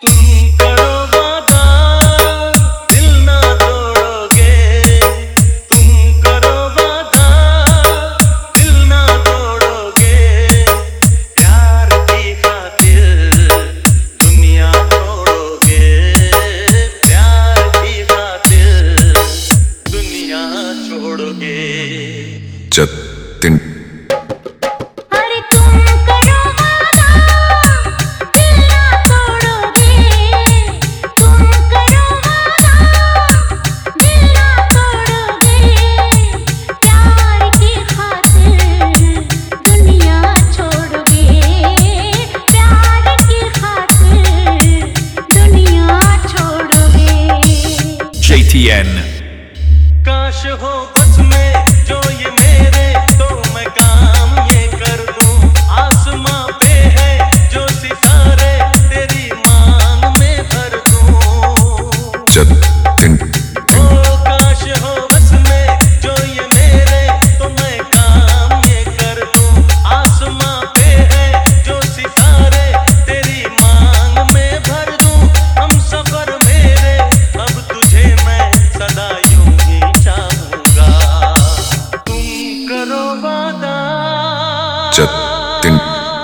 जतिन अरे तुम करो वादा दिल ना तोड़ोगे, तुम करो वादा दिल ना तोड़ोगे, प्यार की खातिर दुनिया छोड़ोगे, प्यार की खातिर दुनिया छोड़ोगे। JTN काश हो बस में जो ये मेरे, तो मैं काम ये कर दूं। आसमां पे है जो सितारे, तेरी मांग में भर दूं। जतिन ओ काश हो बस में जो ये मेरे, तो मैं काम ये कर दूं। आसमां पे है जो सितारे, तेरी मांग में भर दूं। हम सफर मेरे, अब तुझे मैं सदा यूं ही चाहूंगा। तुम करो वादा जतिन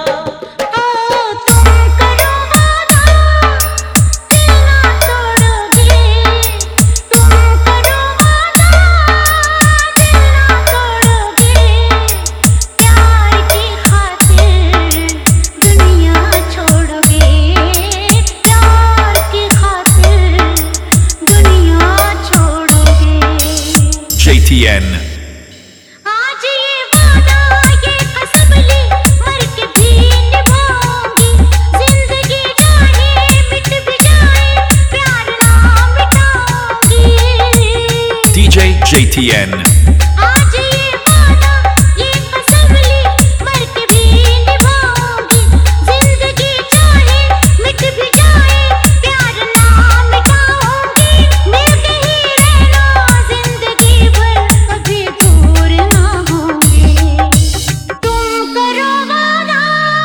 तुम करो वादा दिल ना तोड़ोगे, तुम करो वादा दिल ना तोड़ोगे, प्यार की खातिर दुनिया छोड़ोगे, प्यार की खातिर दुनिया छोड़ोगे। JTN आज ये वादा ये कसम ली, मर के भी निभाऊंगी। जिंदगी चाहे मिट भी जाए, प्यार ना मिटाऊंगी। DJ JTN आज ये वादा ये कसम ली, मर के भी निभाऊंगी। जिंदगी चाहे मिट भी जाए, प्यार ना मिटाऊंगी। मिलके ही रहना जिंदगी भर, कभी दूर ना होंगे। तुम करो वादा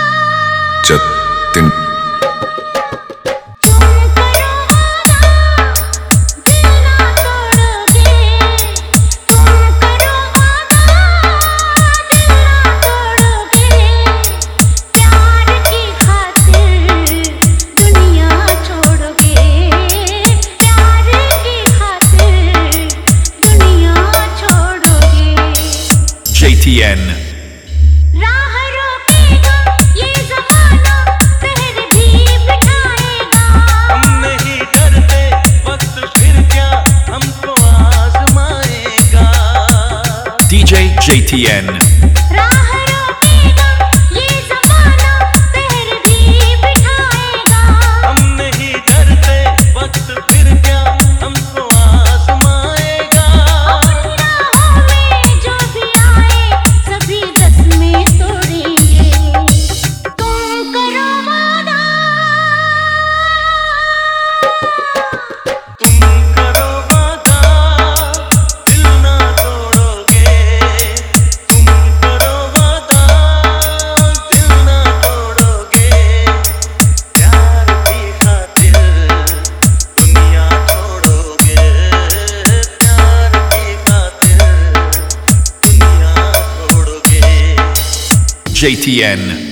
जतिन तुम करो वादा दिल ना तोड़ोगे, तुम करो वादा दिल ना तोड़ोगे, प्यार की खातिर दुनिया छोड़ोगे, प्यार की खातिर दुनिया छोड़ोगे। JTN राह रोकेगा ये ज़माना, पहर भी बिठाएगा। हम नहीं डरते, वक्त फिर क्या हमको आजमाएगा। DJ JTN राह रोकेगा ये ज़माना, पहर भी बिठाएगा। हम नहीं डरते, वक्त फिर क्या हमको आजमाएगा। अपनी राहों में जो भी आए, सभी रस्में तोड़ेंगे। तुम करो वादा तुम करो वादा दिल ना तोड़ोगे। तुम करो वादा दिल ना तोड़ोगे, प्यार की खातिर दुनिया छोड़ोगे, प्यार की खातिर दुनिया छोड़ोगे। JTN